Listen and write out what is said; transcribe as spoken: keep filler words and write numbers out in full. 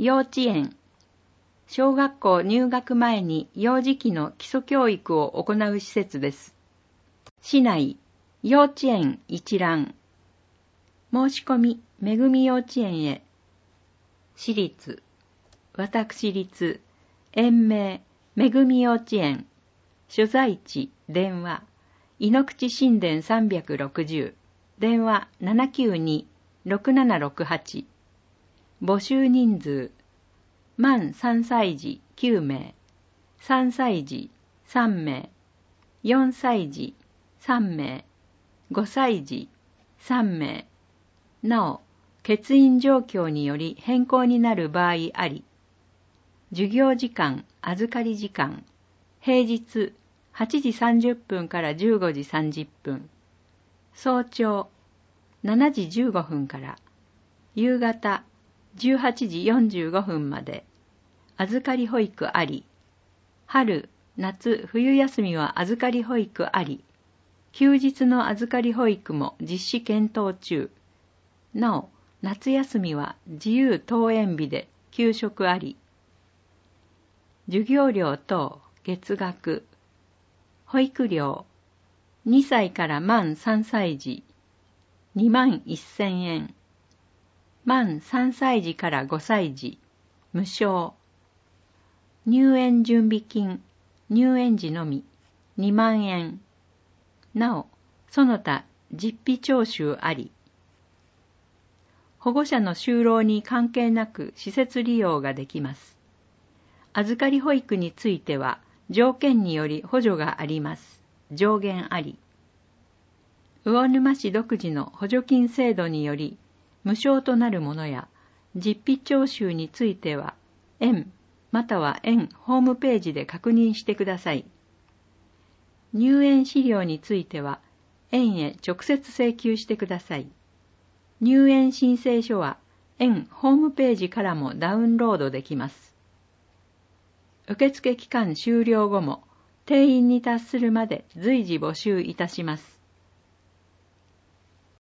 幼稚園。小学校入学前に幼児期の基礎教育を行う施設です。市内、幼稚園一覧。申し込み、めぐみ幼稚園へ。私立、私立、園名、めぐみ幼稚園。所在地、電話、井ノ口新田さんびゃくろくじゅう。電話 ななきゅうに ろくななろくはち。募集人数、満さんさい児きゅうめい、さんさい児さんめい、よんさい児さんめい、ごさい児さんめい。なお、欠員状況により変更になる場合あり。授業時間、預かり時間、平日はちじさんじゅっぷんからじゅうごじさんじゅっぷん、早朝しちじじゅうごふんから夕方じゅうはちじよんじゅうごふんまで。預かり保育あり。春、夏、冬休みは預かり保育あり。休日の預かり保育も実施検討中。なお、夏休みは自由登園日で給食あり。授業料等月額。保育料、にさいから満さんさい児、にまんせんえん。満さんさい児からごさい児、無償。入園準備金、入園時のみ、にまんえん。なお、その他実費徴収あり。保護者の就労に関係なく施設利用ができます。預かり保育については、条件により補助があります。上限あり。魚沼市独自の補助金制度により、無償となるものや、実費徴収については、園または園ホームページで確認してください。入園資料については、園へ直接請求してください。入園申請書は、園ホームページからもダウンロードできます。受付期間終了後も、定員に達するまで随時募集いたします。